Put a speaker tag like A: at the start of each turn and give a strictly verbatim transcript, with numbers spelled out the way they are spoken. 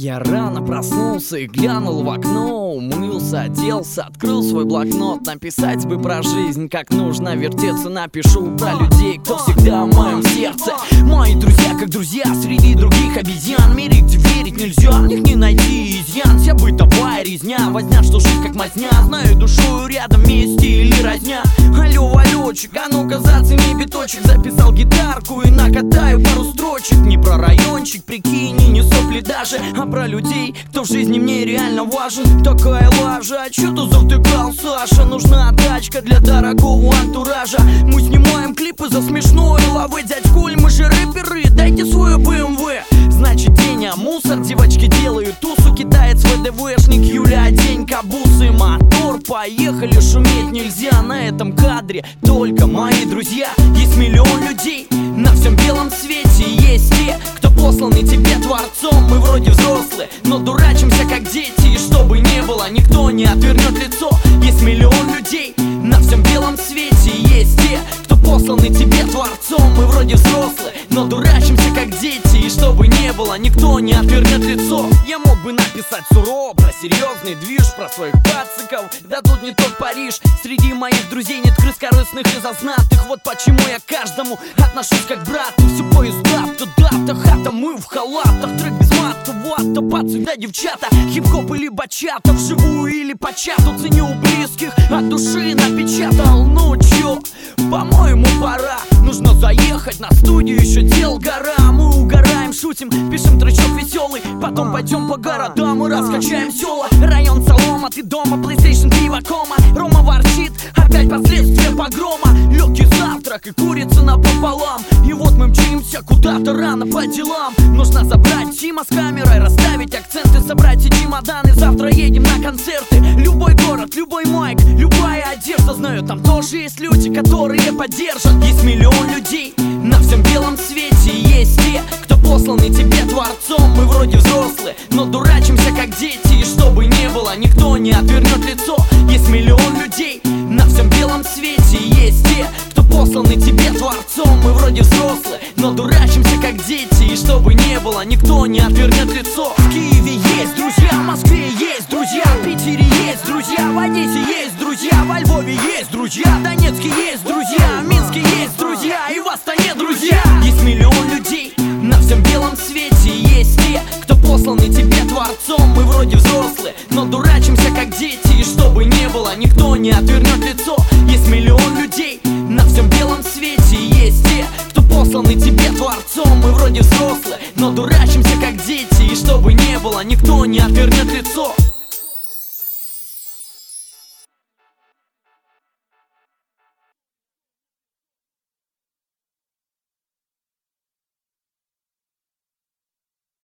A: Я рано проснулся и глянул в окно, умылся, оделся, открыл свой блокнот. Написать бы про жизнь, как нужно вертеться. Напишу про людей, кто всегда в моем сердце. Мои друзья, как друзья, среди других обезьян. В мире, где верить нельзя, в них не найти изъян. Вся бытовая резня, возня, что жизнь как мазня. Знаю душу рядом, вместе или разня. Алло, Валечек, а ну-ка зацени биточек. Записал гитарку и накатаю пару строчек. Не про райончик, прикинь, и не сопли даже, а про людей, кто в жизни мне реально важен. Такая лажа, а чё ты завтыкал, Саша? Нужна тачка для дорогого антуража. Мы снимаем клипы за смешное лавы. Дядь Коль, мы же рэперы, дайте свою бэ эм вэ. Значит, день, а мусор, девочки делают тусу. Китаец, вэ дэ вэшник, Юля, день, кабусы. Мотор, поехали, шуметь нельзя на этом кадре. Только мои друзья, есть миллион людей на всем белом свете. Есть те, кто посланы тебе творцом. Мы вроде взрослые, но дурачимся как дети. И чтобы не было, никто не отвернет лицо. Есть миллион людей на всем белом свете. Есть те, кто посланы тебе творцом. Мы вроде взрослые, но дурачимся как дети. И чтобы не было, никто не отвернет лицо. Я мог бы написать сурово про серьезный движ, про своих пациков, да тут не тот Париж. Среди моих друзей нет крыс корыстных и зазнатых. Вот почему я к каждому отношусь как к брату. Все поезда, то дата, хата, мы в халатах. Трек без мата, вата, пацаны, да девчата. Хип-хоп или бачата, вживую или по чату. Ценю у близких, от души напечатал. Ну чё, по-моему пора. Нужно заехать на студию, еще дел гора. Мы угораем, шутим, пишем тречок веселый. Потом пойдем по городам и раскачаем села. Район Солома, ты дома, PlayStation, пиво, кома. Рома ворчит, опять последствия погрома. Легкий завтрак и курица напополам. И вот мы мчимся куда-то рано по делам. Нужно забрать Тима с камерой, расставить акценты, собрать и чемоданы. Завтра едем на концерты. Любой город, любой майк, любая одежда. Знаю, там тоже есть люди, которые поддержат. Есть миллион людей на всем белом свете. Есть те, кто посланы тебе творцом. Мы вроде взрослые, но дурачимся как дети. И чтобы не было, никто не отвернет лицо. Есть миллион людей на всем белом свете. Есть те, кто посланы тебе творцом. Мы вроде взрослые, но дурачимся как дети. И чтобы не было, никто не отвернет лицо. В Киеве есть друзья, в Москве есть друзья, в Питере есть друзья, в Одессе есть друзья, во Львове есть друзья, в Донецке есть друзья, в Минске есть друзья, и в Астане друзья. Есть миллион людей на всем белом свете. Есть те, кто посланы тебе творцом. Мы вроде взрослые, но дурачимся как дети. И чтобы не было, никто не отвернет лицо. Есть миллион людей на всем белом свете. Есть те, кто посланы тебе творцом. Мы вроде взрослые, но дурачимся как дети. И чтобы не было, никто не отвернет лицо.